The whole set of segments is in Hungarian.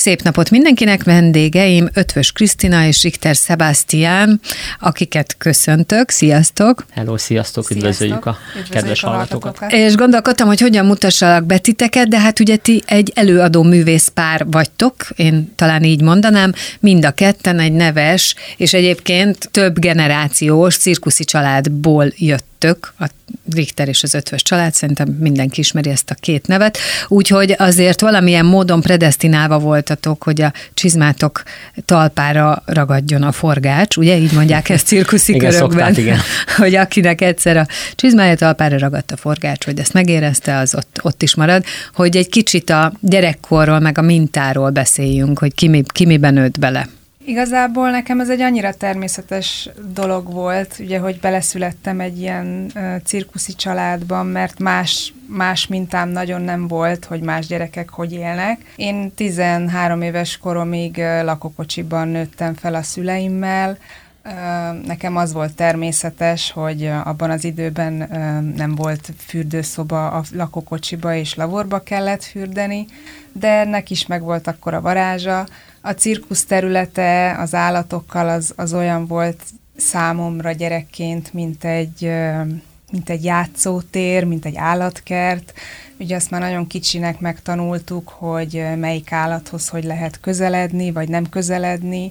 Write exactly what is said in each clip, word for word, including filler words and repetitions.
Szép napot mindenkinek, vendégeim Ötvös Krisztina és Richter Sebastian, akiket köszöntök. Sziasztok! Hello, sziasztok! Üdvözöljük a kedves hallgatókat! És gondolkodtam, hogy hogyan mutassalak be titeket, de hát ugye ti egy előadó művész pár vagytok, én talán így mondanám, mind a ketten egy neves, és egyébként több generációs cirkuszi családból jött. A Richter és az Ötvös család, szerintem mindenki ismeri ezt a két nevet, úgyhogy azért valamilyen módon predesztinálva voltatok, hogy a csizmátok talpára ragadjon a forgács, ugye így mondják ezt cirkuszi igen, körökben, szoktát, igen. hogy akinek egyszer a csizmája talpára ragadt a forgács, hogy ezt megérezte, az ott, ott is marad, hogy egy kicsit a gyerekkorról, meg a mintáról beszéljünk, hogy ki, mi, ki miben nőtt bele. Igazából nekem ez egy annyira természetes dolog volt, ugye, hogy beleszülettem egy ilyen uh, cirkuszi családban, mert más, más mintám nagyon nem volt, hogy más gyerekek hogy élnek. Én tizenhárom éves koromig uh, lakókocsiban nőttem fel a szüleimmel. Uh, nekem az volt természetes, hogy uh, abban az időben uh, nem volt fürdőszoba a lakókocsiba, és laborba kellett fürdeni, de ennek is megvolt akkor a varázsa. A cirkusz területe az állatokkal az, az olyan volt számomra gyerekként, mint egy, mint egy játszótér, mint egy állatkert. Ugye azt már nagyon kicsinek megtanultuk, hogy melyik állathoz hogy lehet közeledni, vagy nem közeledni.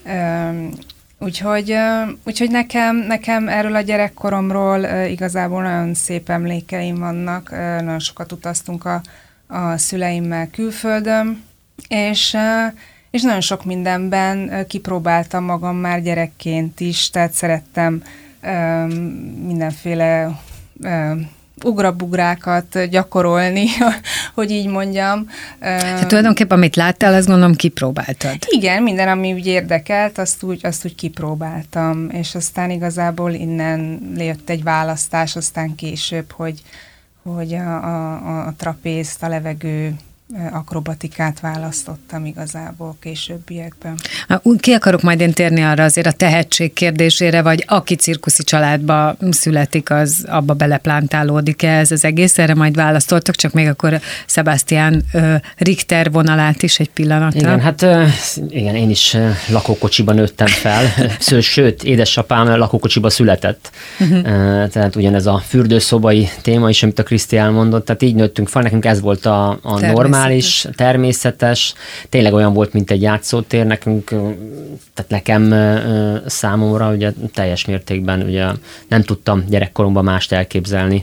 Úgyhogy, úgyhogy nekem, nekem erről a gyerekkoromról igazából nagyon szép emlékeim vannak. Nagyon sokat utaztunk a, a szüleimmel külföldön, és... és nagyon sok mindenben kipróbáltam magam már gyerekként is, tehát szerettem um, mindenféle um, ugrabugrákat gyakorolni, hogy így mondjam. Tehát tulajdonképpen, amit láttál, azt gondolom kipróbáltad. Igen, minden, ami úgy érdekelt, azt úgy, azt úgy kipróbáltam, és aztán igazából innen jött egy választás, aztán később, hogy, hogy a, a, a trapézt, a levegő akrobatikát választottam igazából későbbiekben. Ki akarok majd én térni arra azért a tehetség kérdésére, vagy aki cirkuszi családba születik, az abba beleplántálódik-e ez az egész? Erre majd választottak, csak még akkor Sebastian Richter vonalát is egy pillanatra. Igen, hát igen, én is lakókocsiban nőttem fel, sőt, édesapám lakókocsiba született. Uh-huh. Tehát ugyanez a fürdőszobai téma is, amit a Kriszti elmondott, tehát így nőttünk fel, nekünk ez volt a, a normál, normális, természetes, tényleg olyan volt, mint egy játszótér nekünk, tehát nekem számomra ugye teljes mértékben ugye nem tudtam gyerekkoromban mást elképzelni,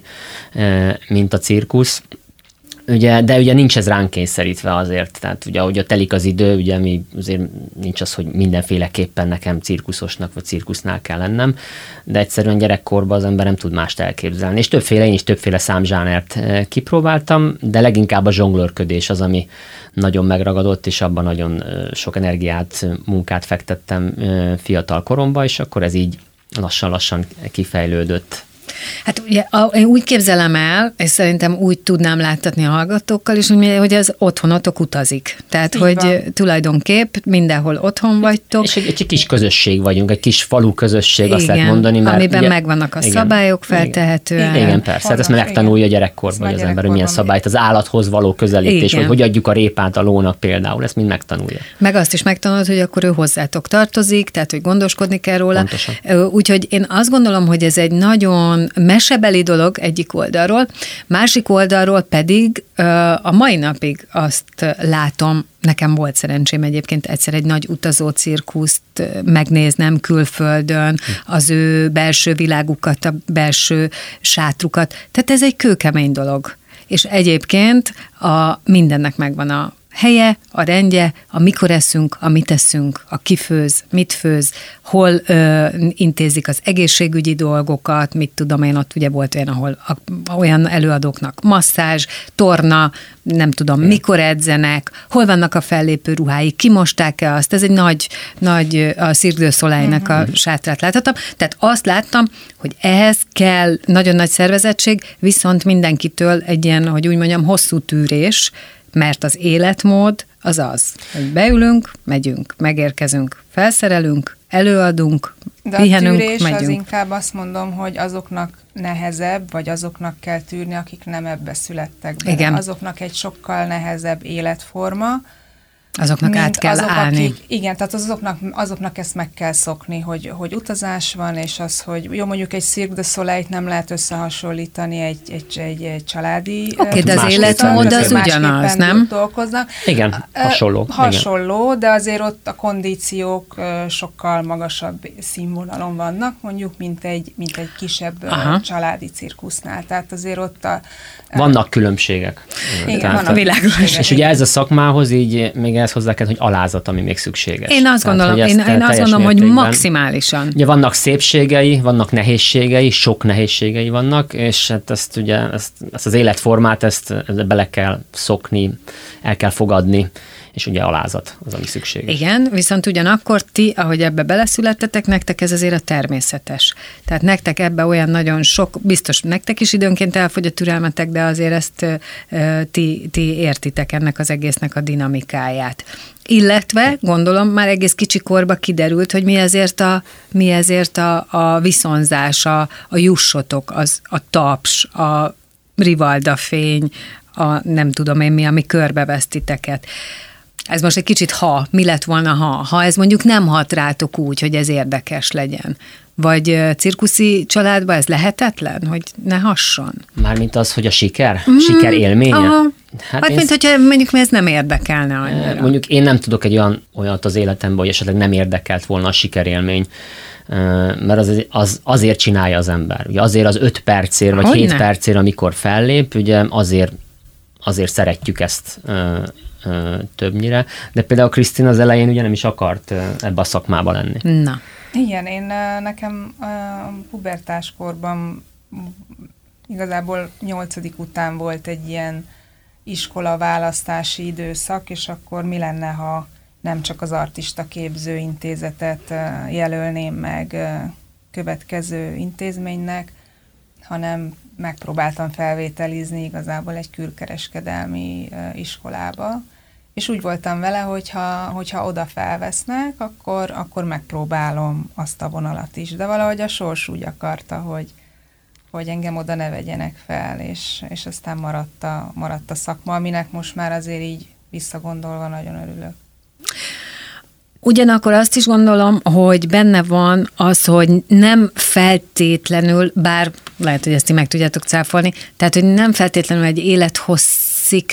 mint a cirkusz. Ugye, de ugye nincs ez ránk kényszerítve azért, tehát ugye ahogy telik az idő, ugye mi azért nincs az, hogy mindenféleképpen nekem cirkuszosnak vagy cirkusznál kell lennem, de egyszerűen gyerekkorban az ember nem tud mást elképzelni. És többféle, én is többféle számzsánert kipróbáltam, de leginkább a zsonglőrködés az, ami nagyon megragadott, és abban nagyon sok energiát, munkát fektettem fiatal koromban, és akkor ez így lassan-lassan kifejlődött. Hát ugye én úgy képzelem el, és szerintem úgy tudnám láttatni a hallgatókkal is, hogy az otthonotok utazik. Tehát, így hogy van. Tulajdonképp mindenhol otthon vagytok. És egy, egy kis közösség vagyunk, egy kis falu közösség, igen, azt lehet mondani. Mert amiben ugye, megvannak a igen, szabályok feltehetően. Igen, igen persze. Hát ezt már megtanulja gyerekkorban, hogy az ember, hogy milyen szabályt, az állathoz való közelítés, igen, vagy hogy adjuk a répát a lónak például, ezt mind megtanulja. Meg azt is megtanulod, hogy akkor ő hozzátok tartozik, tehát, hogy gondoskodni kell róla. Pontosan. Úgyhogy én azt gondolom, hogy ez egy nagyon mesebeli dolog egyik oldalról, másik oldalról pedig a mai napig azt látom, nekem volt szerencsém egyébként egyszer egy nagy utazó cirkuszt megnéznem külföldön, az ő belső világukat, a belső sátrukat. Tehát ez egy kőkemény dolog. És egyébként a mindennek megvan a helye, a rendje, a mikor eszünk, a mit eszünk, a ki főz, mit főz, hol ö, intézik az egészségügyi dolgokat, mit tudom én, ott ugye volt olyan, ahol a, olyan előadóknak masszázs, torna, nem tudom, hmm. mikor edzenek, hol vannak a fellépő ruhái, kimosták-e azt, ez egy nagy, nagy a Cirque du Soleilnek hmm. a sátrát láthattam, tehát azt láttam, hogy ehhez kell nagyon nagy szervezettség, viszont mindenkitől egy ilyen, hogy úgy mondjam, hosszú tűrés, mert az életmód az az, hogy beülünk, megyünk, megérkezünk, felszerelünk, előadunk, de pihenünk, megyünk. De a tűrés az inkább azt mondom, hogy azoknak nehezebb, vagy azoknak kell tűrni, akik nem ebbe születtek bele. Igen. Azoknak egy sokkal nehezebb életforma. Azoknak át kell azok, állni. Akik, igen, tehát azoknak, azoknak ezt meg kell szokni, hogy, hogy utazás van, és az, hogy jó, mondjuk egy Cirque du Soleil-t nem lehet összehasonlítani egy, egy, egy, egy családi... Oké, okay, de az életmód az ugyanaz, nem? Dolgoznak. Igen, hasonló. Hasonló, igen. de azért ott a kondíciók sokkal magasabb színvonalon vannak, mondjuk, mint egy, mint egy kisebb Aha. családi cirkusznál. Tehát azért ott a... Vannak különbségek. Igen, Tehát, vannak világos. És ugye ez a szakmához így még ehhez hozzá kell, hogy alázat, ami még szükséges. Én azt Tehát, gondolom, én, én azt gondolom, hogy maximálisan. Ugye vannak szépségei, vannak nehézségei, sok nehézségei vannak, és hát ezt ugye, ezt, ezt az életformát, ezt, ezt bele kell szokni, el kell fogadni, és ugye alázat az, ami szükséges. Igen, viszont ugyanakkor ti, ahogy ebbe beleszülettetek, nektek ez azért a természetes. Tehát nektek ebbe olyan nagyon sok, biztos nektek is időnként elfogy a türelmetek, de azért ezt e, ti, ti értitek ennek az egésznek a dinamikáját. Illetve, gondolom, már egész kicsi korba kiderült, hogy mi ezért a, mi ezért a, a viszonzás, a, a jussotok, az, a taps, a rivaldafény, a nem tudom én mi, ami körbevesz titeket. Ez most egy kicsit ha, mi lett volna ha? Ha ez mondjuk nem hat rátok úgy, hogy ez érdekes legyen. Vagy cirkuszi családban ez lehetetlen, hogy ne hasson? Mármint az, hogy a siker? Mm, siker élménye? Aha. Hát, hát mint hogyha mondjuk mi ez nem érdekelne annyira. Mondjuk én nem tudok egy olyan olyat az életemben, hogy esetleg nem érdekelt volna a sikerélmény, mert az, az azért csinálja az ember. Ugye azért az öt percért, vagy Hogyne? hét percért, amikor fellép, ugye azért, azért szeretjük ezt többnyire, de például Krisztina az elején ugye nem is akart ebbe a szakmába lenni. Na. Igen, én nekem pubertáskorban igazából nyolcadik után volt egy ilyen iskola választási időszak, és akkor mi lenne, ha nem csak az Artista Képző Intézetet jelölném meg következő intézménynek, hanem megpróbáltam felvételizni igazából egy külkereskedelmi iskolába, és úgy voltam vele, hogyha, hogyha oda felvesznek, akkor, akkor megpróbálom azt a vonalat is. De valahogy a sors úgy akarta, hogy, hogy engem oda ne vegyenek fel, és, és aztán maradt a, maradt a szakma, aminek most már azért így visszagondolva nagyon örülök. Ugyanakkor azt is gondolom, hogy benne van az, hogy nem feltétlenül, bár lehet, hogy ezt ti meg tudjátok cáfolni, tehát, hogy nem feltétlenül egy élethosszig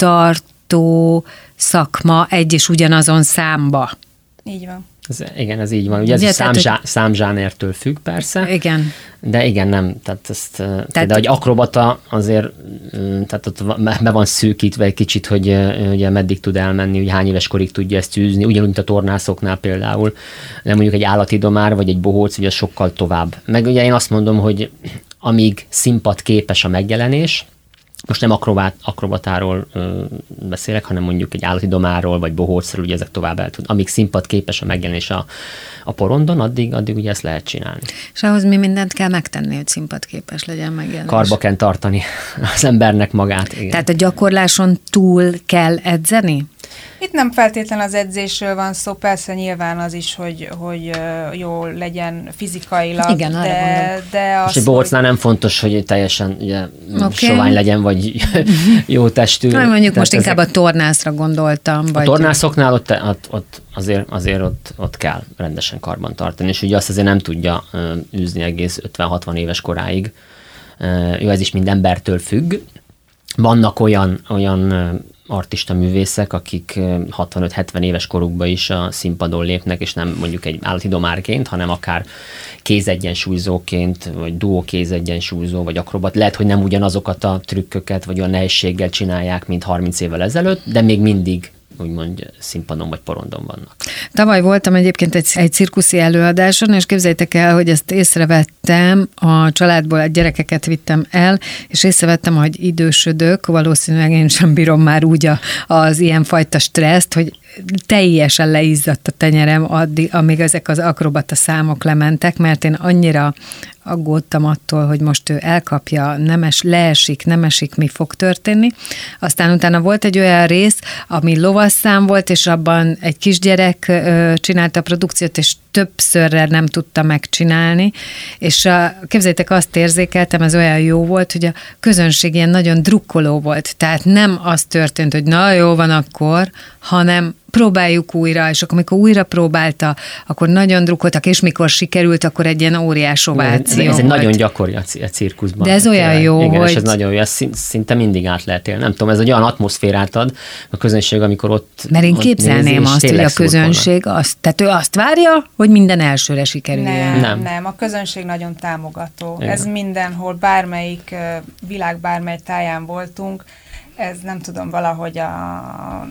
tartó szakma egy és ugyanazon számba. Így van. Ez, igen, ez így van. Ugye ez ugye, számzsá, hogy... számzsánertől függ persze. Igen. De igen, nem. Tehát ezt, tehát, de egy akrobata azért, tehát ott be van szűkítve egy kicsit, hogy ugye meddig tud elmenni, hogy hány éves korig tudja ezt űzni, ugyanúgy, mint a tornászoknál például. De mondjuk egy állati domár, vagy egy bohóc, ugye sokkal tovább. Meg ugye én azt mondom, hogy amíg színpad képes a megjelenés, most nem akrobát, akrobatáról ö, beszélek, hanem mondjuk egy állati domáról, vagy bohócról, ugye ezek tovább el tud. Amíg színpad képes a megjelenés a, a porondon, addig, addig ugye ezt lehet csinálni. És ahhoz mi mindent kell megtenni, hogy színpad képes legyen megjelenés? Karba kell tartani az embernek magát. Igen. Tehát a gyakorláson túl kell edzeni? Itt nem feltétlenül az edzésről van szó, persze nyilván az is, hogy, hogy jó legyen fizikailag, igen, de, de az, és egy bohócnál hogy... nem fontos, hogy teljesen ugye, okay. sovány legyen, vagy jó testű. Na, mondjuk most ezek... inkább a tornászra gondoltam. Vagy... A tornászoknál ott, ott, ott azért, azért ott, ott kell rendesen karban tartani, és ugye azt azért nem tudja űzni egész ötven-hatvan éves koráig. Jó, ez is mind embertől függ. Vannak olyan, olyan artista művészek, akik hatvanöt-hetven éves korukban is a színpadon lépnek, és nem mondjuk egy állati domárként, hanem akár kézegyensúlyzóként, vagy duó kézegyensúlyzó, vagy akrobat. Lehet, hogy nem ugyanazokat a trükköket, vagy olyan nehézséggel csinálják, mint harminc évvel ezelőtt, de még mindig úgymond színpadon vagy porondon vannak. Tavaly voltam egyébként egy, egy cirkuszi előadáson, és képzeljétek el, hogy ezt észrevettem, a családból egy gyerekeket vittem el, és észrevettem, hogy idősödök, valószínűleg én sem bírom már úgy a, az ilyenfajta stresszt, hogy teljesen leizzadt a tenyerem addig, amíg ezek az akrobata számok lementek, mert én annyira aggódtam attól, hogy most ő elkapja, nem es, leesik, nem esik, mi fog történni. Aztán utána volt egy olyan rész, ami lovasszám volt, és abban egy kisgyerek csinálta a produkciót, és többszörre nem tudta megcsinálni, és a, képzeljétek, azt érzékeltem, ez olyan jó volt, hogy a közönség ilyen nagyon drukkoló volt, tehát nem az történt, hogy na jó van akkor, hanem próbáljuk újra, és akkor amikor újra próbálta, akkor nagyon drukkoltak, és mikor sikerült, akkor egy ilyen óriás ováció. Ez, ez egy volt. Nagyon gyakori a cirkuszban. De ez olyan tényleg. jó, igen, hogy... és ez nagyon jó, ez szinte mindig át lehet élni. Nem tudom, ez egy olyan atmoszférát ad a közönség, amikor ott Mert én ott képzelném nézi, azt, hogy a közönség azt, tehát ő azt várja, hogy minden elsőre sikerüljön. Nem, Nem. nem, a közönség nagyon támogató. Igen. Ez mindenhol, bármelyik világ bármely táján voltunk, ez nem tudom, valahogy a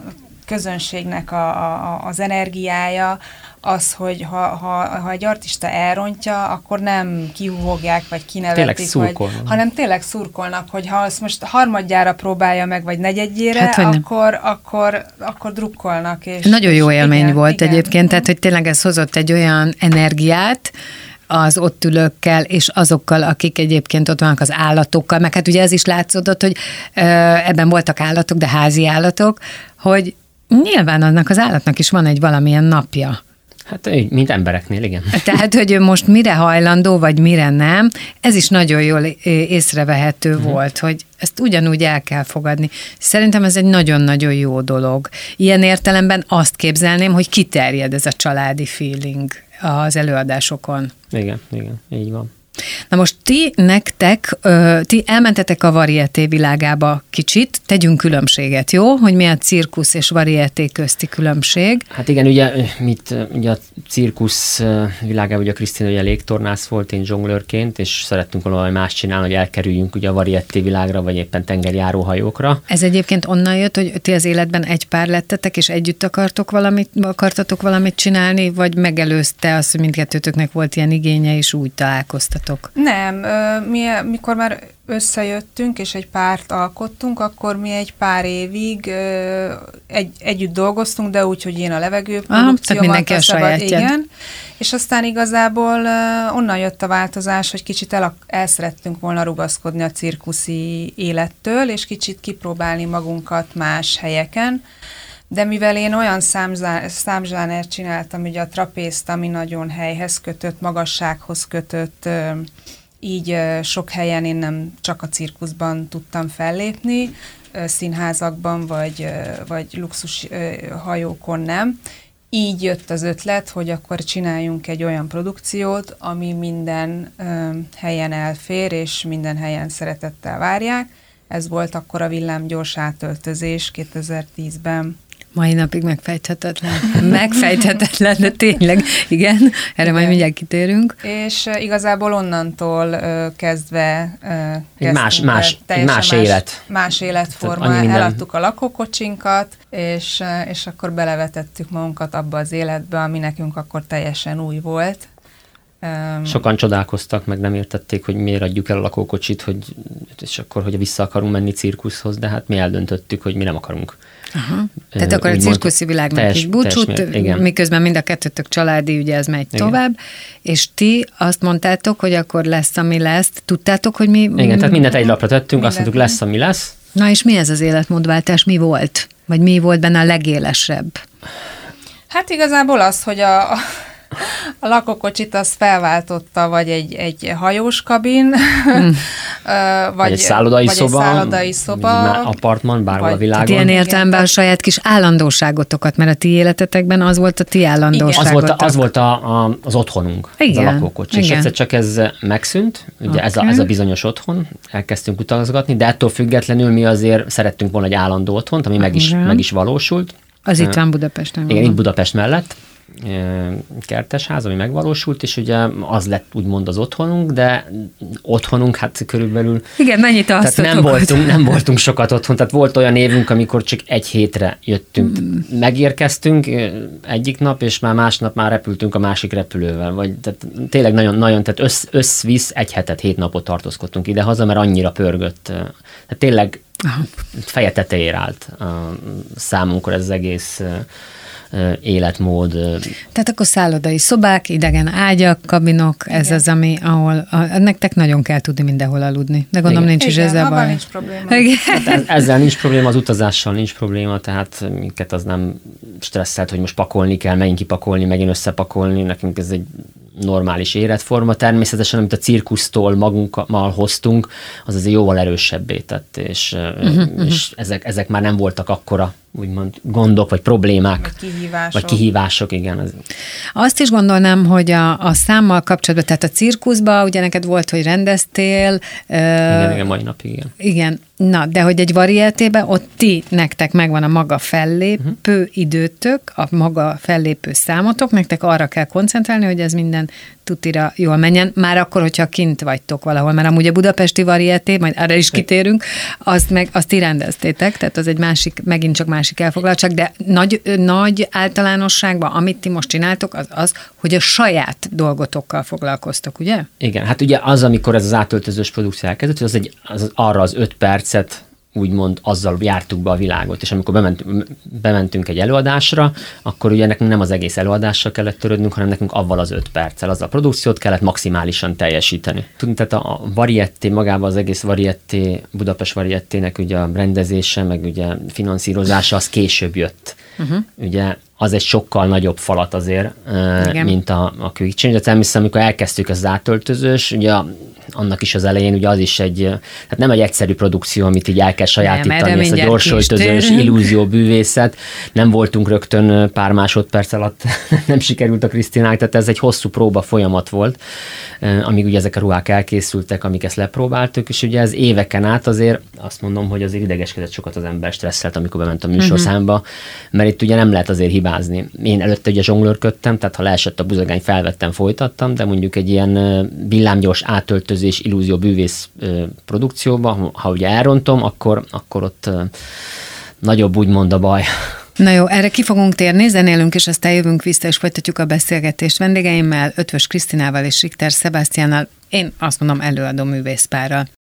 közönségnek a, a, az energiája, az, hogy ha, ha, ha egy artista elrontja, akkor nem kihúgják, vagy kinevetik, vagy, hanem tényleg szurkolnak, hogy ha azt most harmadjára próbálja meg, vagy negyedjére, hát, akkor, akkor, akkor drukkolnak. És, Nagyon jó és élmény igen, volt igen. egyébként, tehát hogy tényleg ez hozott egy olyan energiát, az ott ülőkkel, és azokkal, akik egyébként ott vannak az állatokkal, meg hát ugye ez is látszódott, hogy ö, ebben voltak állatok, de házi állatok, hogy nyilván annak az állatnak is van egy valamilyen napja. Hát mint embereknél, igen. Tehát, hogy ő most mire hajlandó, vagy mire nem, ez is nagyon jól észrevehető uh-huh. volt, hogy ezt ugyanúgy el kell fogadni. Szerintem ez egy nagyon-nagyon jó dolog. Ilyen értelemben azt képzelném, hogy kiterjed ez a családi feeling az előadásokon. Igen, igen, így van. Na most ti, nektek, ti elmentetek a varieté világába kicsit, tegyünk különbséget, jó? Hogy mi a cirkusz és varieté közti különbség? Hát igen, ugye, mit, ugye a cirkusz világában ugye a Krisztina ugye légtornász volt, én zsonglőrként, és szerettünk valami más csinálni, hogy elkerüljünk ugye a varieté világra, vagy éppen tengerjáró hajókra. Ez egyébként onnan jött, hogy ti az életben egy pár lettetek, és együtt akartok valamit, akartatok valamit csinálni, vagy megelőzte az, hogy mindkettőtöknek volt ilyen igénye, és úgy találkoztatok? Nem, mi, mikor már összejöttünk, és egy párt alkottunk, akkor mi egy pár évig egy, együtt dolgoztunk, de úgy, hogy én a levegőprodukciómat, a szabad, igen, és aztán igazából onnan jött a változás, hogy kicsit el, el szerettünk volna rugaszkodni a cirkuszi élettől, és kicsit kipróbálni magunkat más helyeken, de mivel én olyan számzsánert csináltam, ugye a trapézt, ami nagyon helyhez kötött, magassághoz kötött, így sok helyen én nem csak a cirkuszban tudtam fellépni, színházakban vagy, vagy luxus hajókon nem. Így jött az ötlet, hogy akkor csináljunk egy olyan produkciót, ami minden helyen elfér, és minden helyen szeretettel várják. Ez volt akkor a Villámgyors átöltözés kétezer-tízben. Mai napig megfejthetetlen. Megfejthetetlen, de tényleg, igen, erre igen. Majd mindjárt kitérünk. És uh, igazából onnantól uh, kezdve uh, más, más, más, más élet. Más életforma. Eladtuk a lakókocsinkat, és, uh, és akkor belevetettük magunkat abba az életbe, ami nekünk akkor teljesen új volt. Um, Sokan csodálkoztak, meg nem értették, hogy miért adjuk el a lakókocsit, hogy, és akkor, hogy vissza akarunk menni cirkuszhoz, de hát mi eldöntöttük, hogy mi nem akarunk. Aha. Tehát akkor a cirkuszi világnak is búcsút, miközben mind a kettőtök családi, ugye ez megy igen. tovább, és ti azt mondtátok, hogy akkor lesz, ami lesz. Tudtátok, hogy mi... Igen, tehát mindent egy lapra tettünk, mindent. Azt mondtuk, lesz, ami lesz. Na és mi ez az életmódváltás? Mi volt? Vagy mi volt benne a legélesebb? Hát igazából az, hogy a... a A lakókocsit az felváltotta, vagy egy, egy hajós kabin, mm. vagy, vagy egy szállodai vagy szoba, egy szállodai szoba, apartman, bárhol a világon. Ilyen értelemben a saját kis állandóságotokat, mert a ti életetekben az volt a ti állandóságotok. Az volt, a, az, volt a, a, az otthonunk, igen. az a lakókocsi. Igen. És egyszer csak ez megszűnt, ugye okay. ez, a, ez a bizonyos otthon, elkezdtünk utazgatni, de ettől függetlenül mi azért szerettünk volna egy állandó otthont, ami meg is, meg is valósult. Az itt van Budapesten. Igen, itt Budapest mellett. Kertesház, ami megvalósult, és ugye az lett úgymond az otthonunk, de otthonunk hát körülbelül... Igen, mennyit alszottok? Nem voltunk, nem voltunk sokat otthon, tehát volt olyan évünk, amikor csak egy hétre jöttünk. Mm. Megérkeztünk egyik nap, és már másnap már repültünk a másik repülővel, vagy tehát tényleg nagyon, nagyon tehát össz, összvisz egy hetet, hét napot tartózkodtunk ide-haza, mert annyira pörgött. Tehát tényleg feje tetejére állt a számunkra ez az egész életmód. Tehát akkor szállodai szobák, idegen ágyak, kabinok, ez Igen. az, ami, ahol a, nektek nagyon kell tudni mindenhol aludni. De gondolom Igen. nincs Igen, is ezzel baj. nincs probléma. Hát ezzel nincs probléma, az utazással nincs probléma, tehát minket az nem stresszelt, hogy most pakolni kell, megint kipakolni, megint összepakolni, nekünk ez egy normális életforma. Természetesen, amit a cirkusztól magunkkal hoztunk, az azért jóval erősebbé tett, és, uh-huh, és uh-huh. Ezek, ezek már nem voltak akkora úgymond gondok, vagy problémák. Vagy kihívások. Vagy kihívások, igen. Az... Azt is gondolnám, hogy a, a számmal kapcsolatban, tehát a cirkuszban, ugye neked volt, hogy rendeztél. Igen, uh, igen, mai napig, igen. Igen, na, de hogy egy varietében ott ti, nektek megvan a maga fellépő uh-huh. időtök, a maga fellépő számotok, nektek arra kell koncentrálni, hogy ez minden tutira jól menjen, már akkor, hogyha kint vagytok valahol, mert amúgy a budapesti varieté, majd arra is kitérünk, azt meg azt ti rendeztétek, tehát az egy másik, megint csak másik elfoglaltság, de nagy, nagy általánosságban, amit ti most csináltok, az az, hogy a saját dolgotokkal foglalkoztok, ugye? Igen, hát ugye az, amikor ez az átöltözős produkció elkezdett, az, egy, az arra az öt percet úgymond azzal jártuk be a világot, és amikor bementünk, bementünk egy előadásra, akkor ugye nekünk nem az egész előadással kellett törődnünk, hanem nekünk avval az öt perccel, azzal a produkciót kellett maximálisan teljesíteni. Tudni, tehát a Varieté, magában az egész Varieté, Budapest Varietének ugye a rendezése, meg ugye finanszírozása, az később jött. Uh-huh. Ugye az egy sokkal nagyobb falat azért, Igen. mint a, a Quick Change, de természetesen, amikor elkezdtük az átöltözős, ugye annak is az elején ugye az is egy, tehát nem egy egyszerű produkció, amit így el kell sajátítani, nem, ezt a gyorsöltözős illúzió bűvészet. Nem voltunk rögtön pár másodperc alatt, nem sikerült a Krisztinának, tehát ez egy hosszú próba folyamat volt, amíg ugye ezek a ruhák elkészültek, amik ezt lepróbáltuk, és ugye ez éveken át azért azt mondom, hogy azért idegeskedett sokat az ember, stresszelt, amikor bement a műsorszámba, uh-huh. mert itt ugye nem lehet azért hibázni. Én előtte ugye zsonglőrködtem, tehát ha leesett a buzogány, felvettem, folytattam, de mondjuk egy ilyen villámgyors átöltözés, illúzió bűvész produkcióba, ha ugye elrontom, akkor, akkor ott nagyobb úgymond a baj. Na jó, erre ki fogunk térni, zenélünk, és aztán jövünk vissza, és folytatjuk a beszélgetést vendégeimmel, Ötvös Krisztinával és Richter Sebastiánnal. Én azt mondom, előadó művészpárral.